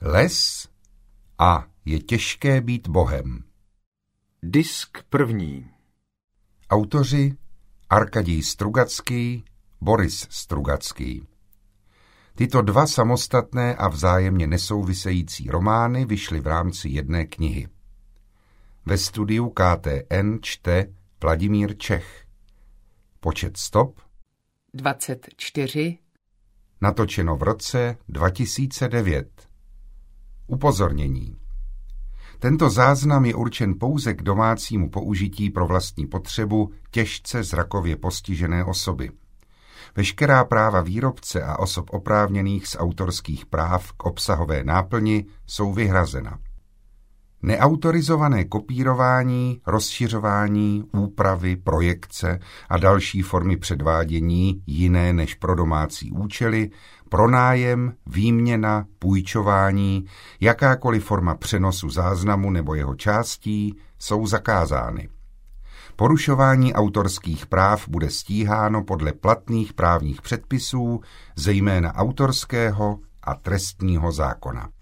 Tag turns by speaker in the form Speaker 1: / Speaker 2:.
Speaker 1: Les a je těžké být Bohem.
Speaker 2: Disk první.
Speaker 1: Autoři Arkadij Strugacký, Boris Strugacký. Tyto dva samostatné a vzájemně nesouvisející romány vyšly v rámci jedné knihy. Ve studiu KTN čte Vladimír Čech. Počet stop
Speaker 3: 24.
Speaker 1: Natočeno v roce 2009. Upozornění. Tento záznam je určen pouze k domácímu použití pro vlastní potřebu těžce zrakově postižené osoby. Veškerá práva výrobce a osob oprávněných z autorských práv k obsahové náplni jsou vyhrazena. Neautorizované kopírování, rozšiřování, úpravy, projekce a další formy předvádění jiné než pro domácí účely, pronájem, výměna, půjčování, jakákoliv forma přenosu záznamu nebo jeho částí jsou zakázány. Porušování autorských práv bude stíháno podle platných právních předpisů, zejména autorského a trestního zákona.